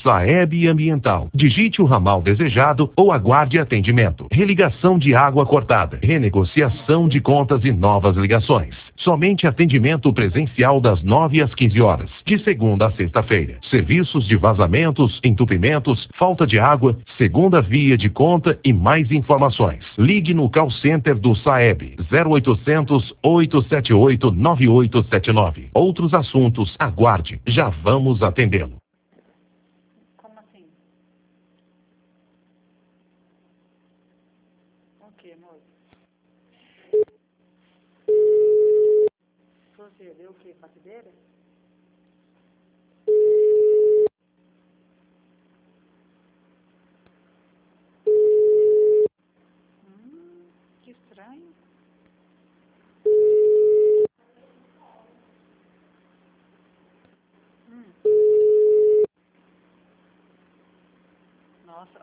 Saeb Ambiental. Digite o ramal desejado ou aguarde atendimento. Religação de água cortada. Renegociação de contas e novas ligações. Somente atendimento presencial das 9 às 15 horas. De segunda a sexta-feira. Serviços de vazamentos, entupimentos, falta de água, segunda via de conta e mais informações. Ligue no call center do Saeb 0800 878 9879. Outros assuntos, aguarde. Já vamos atendê-lo. Como assim? O que, moço? Você deu o que? Batedeira? Que estranho. Nossa,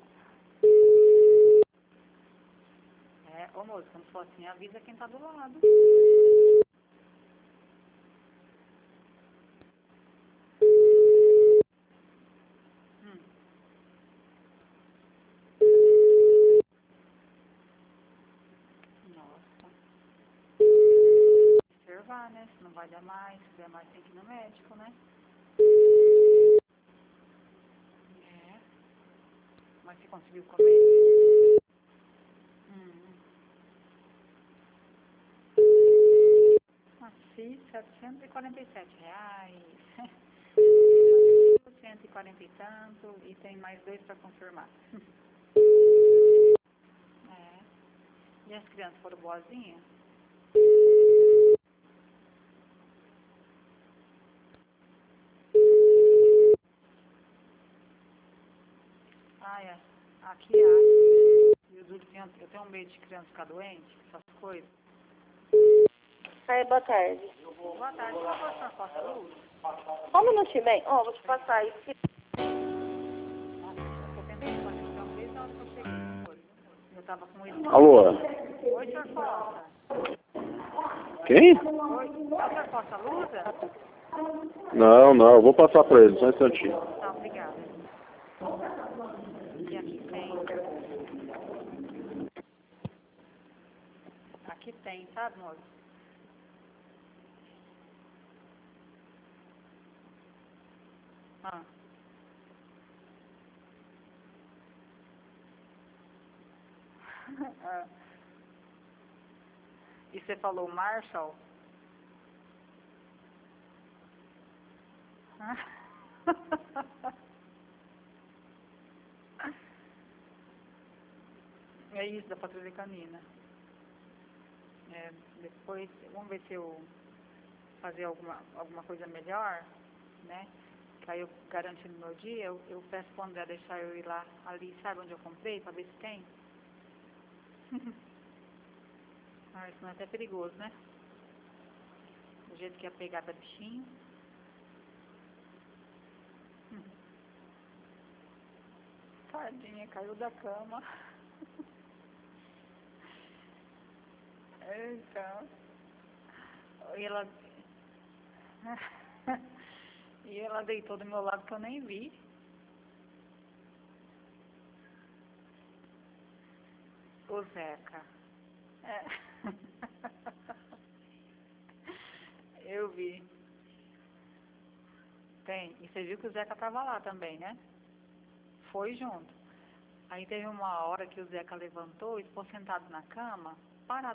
moço, quando for assim, avisa quem tá do lado. Nossa. Observar, né? Se não vai dar mais, se der mais tem que ir no médico, né? É. Mas você conseguiu comer? Assim, R$ 747. 140 e tanto, e tem mais 2 para confirmar. É. E as crianças foram boazinhas? Aqui eu tenho um medo de criança ficar doente, essas coisas. Boa tarde. Boa tarde, por favor, senhor Costa Luz. Só um minutinho, bem. Vou te passar isso. Eu tentei conectar desde a hora que eu cheguei. Eu tava com ele. Alô? Oi, senhor Costa. Quem? Oi, é o senhor Costa Luza? Não, eu vou passar pra ele, só um instantinho. Tá, obrigada. E aqui tem. Aqui tem, sabe, moço? E você falou Marshall? É isso, da patrulha canina. Depois, vamos ver se eu fazer alguma coisa melhor, né? Que aí eu garanto no meu dia, eu peço pro André deixar eu ir lá, ali, sabe onde eu comprei, pra ver se tem? Isso não é até perigoso, né? Do jeito que ia pegar pra bichinho. Tadinha, caiu da cama. Então. E ela deitou do meu lado que eu nem vi. O Zeca. Eu vi. Tem. E você viu que o Zeca tava lá também, né? Foi junto. Aí teve uma hora que o Zeca levantou e ficou sentado na cama, parado.